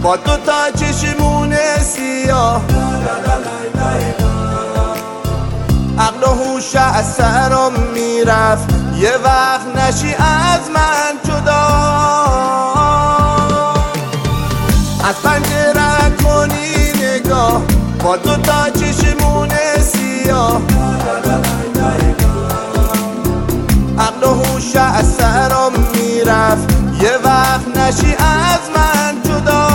با دوتا چشمون سیاه، عقل و هوش از سرم میرفت، یه وقت نشی از من جدا. از پنجره کنی نگاه با دوتا چشمون سیاه، عقل و هوش از سرم میرفت، یه وقت نشی از من جدا.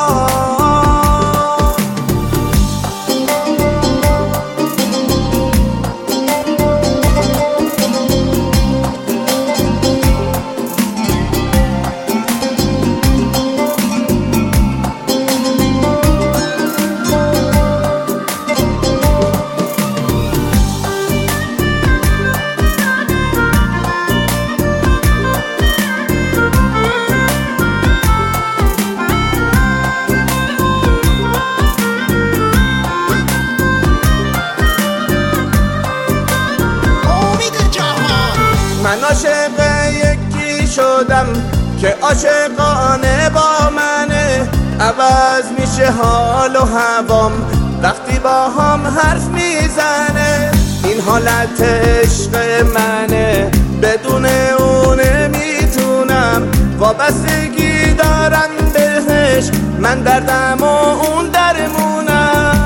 من عاشق یکی شدم که عاشقانه با منه، عوض میشه حال و هوام وقتی با هم حرف میزنه. این حالت عشق منه، بدون اونه میتونم، وابستگی دارم بهش، من دردم و اون درمونم.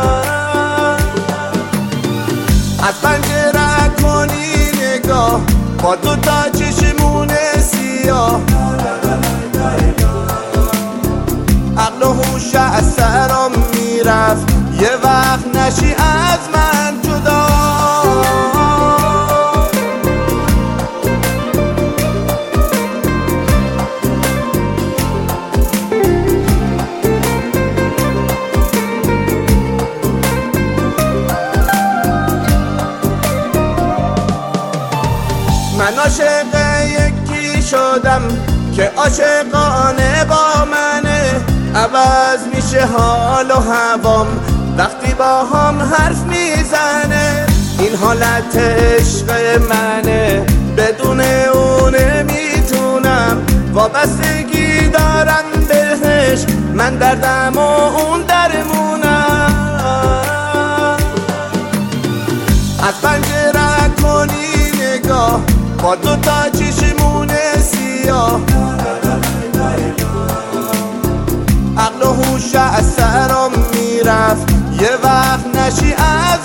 از پنجره کنی نگاه با دوتا چشمون سیاه، عقل و هوش از سرم میرفت، یه وقت نشی از من جدا. من عاشق یکی شدم که عاشقانه با منه، عوض میشه حال و هوام وقتی با هم حرف میزنه. این حالت عشق منه، بدون اونه میتونم، وابستگی دارم بهش، من دردم و اون درمونم. از پنجره کنی نگاه با دوتا چشمون سیاه، عقل و هوش از سرم میرفت، یه وقت نشی از